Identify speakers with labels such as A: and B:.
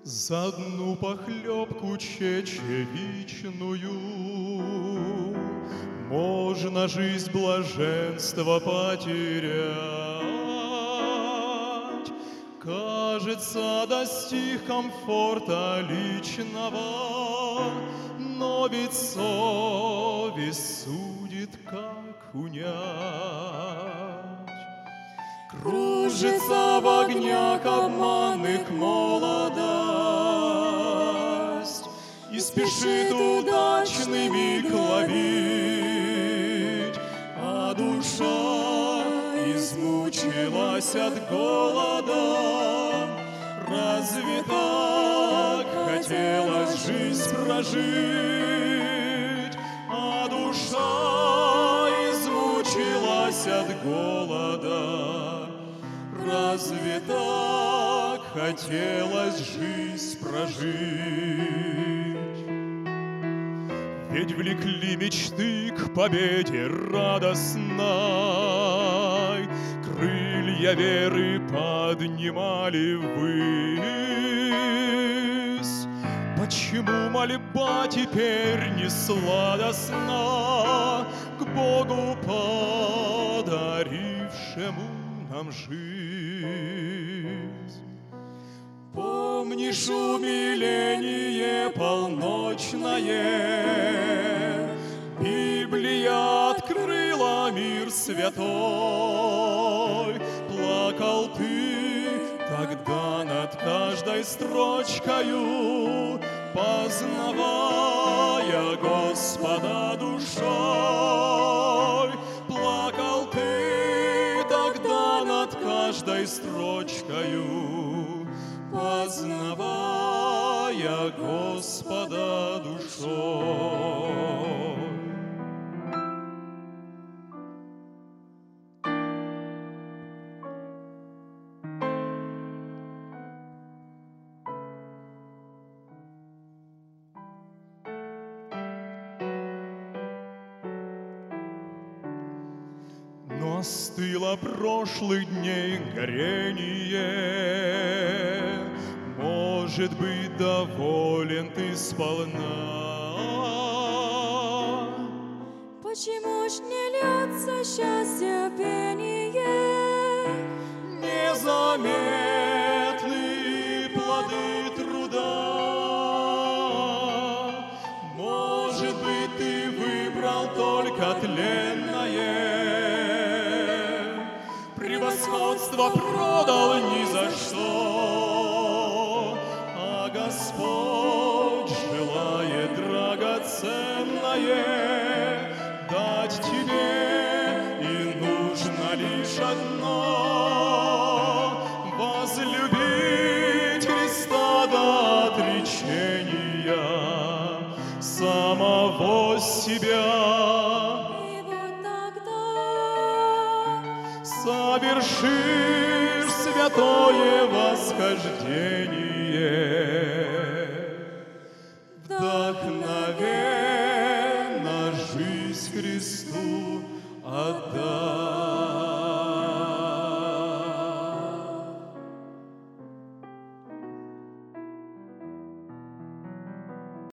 A: За одну похлебку чечевичную можно жизнь блаженства потерять. Кажется, достиг комфорта личного, но ведь совесть судит, как унять. Кружится в огнях обманных молодость и спешит удачный миг ловить, а душа измучилась от голода. Разве так хотелось жизнь прожить, а душа измучилась от голода? Разве так хотелось жизнь прожить? Ведь влекли мечты к победе радостной, крылья веры поднимали ввысь. Почему мольба теперь не сладостна к Богу, подарившему нам жизнь? Помнишь умиление полночное? Библия открыла мир святой. Плакал ты тогда над каждой строчкою, познавая Господа душой. Плакал ты тогда над каждой строчкою, познавая Господа душой. Но остыло прошлых дней горение, может быть, доволен ты сполна.
B: Почему ж не льется счастье пение?
A: Незаметны плоды труда. Может быть, ты выбрал только тленное, превосходство продал ни за что, а Господь желает драгоценное дать тебе, и нужно лишь одно — возлюбить Христа до отречения самого себя. Совершишь святое восхождение, вдохновенно жизнь Христу